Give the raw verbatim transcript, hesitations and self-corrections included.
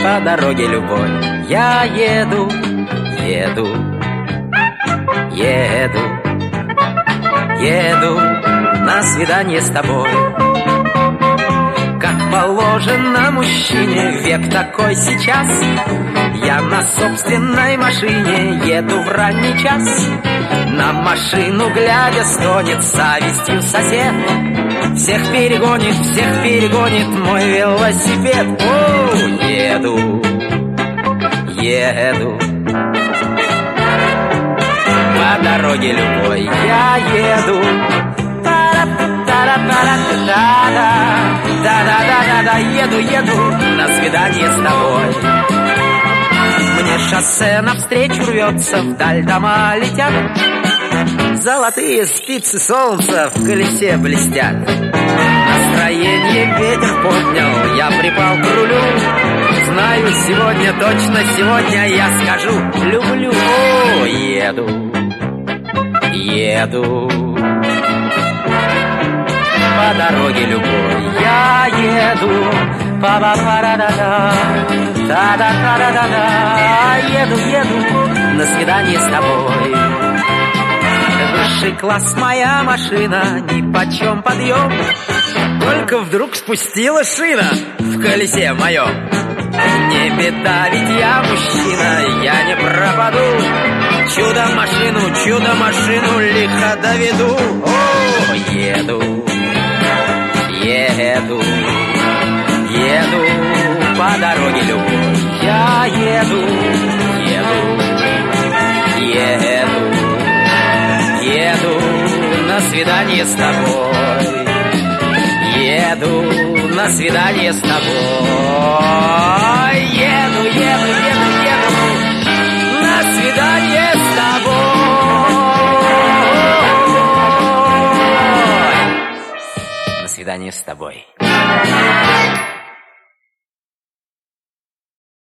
по дороге любой. Я еду, еду, еду, еду на свидание с тобой. Как положено мужчине, век такой сейчас. Я на собственной машине еду в ранний час. На машину глядя стонет завистью сосед. Всех перегонит, всех перегонит мой велосипед. О, еду, еду по дороге любой. Я еду. Да-да-да-да-да, еду, еду на свидание с тобой. Мне шоссе навстречу рвется, вдаль дома летят. Золотые спицы солнца в колесе блестят. Настроение ветер поднял, я припал к рулю. Знаю, сегодня, точно сегодня я скажу люблю. О, еду, еду по дороге любой. Я еду, па-ба-па-да-да-да, да-да-да-да-да. Еду, еду на свидание с тобой. Высший класс моя машина, ни почем подъем. Только вдруг спустила шина в колесе моем. Не беда, ведь я мужчина, я не пропаду. Чудо-машину, чудо-машину лихо доведу. О, еду, еду, еду по дороге любой. Я еду, еду, еду, еду на свидание с тобой. Еду на свидание с тобой. Еду, еду, еду, еду на свидание с тобой. На свидание с тобой.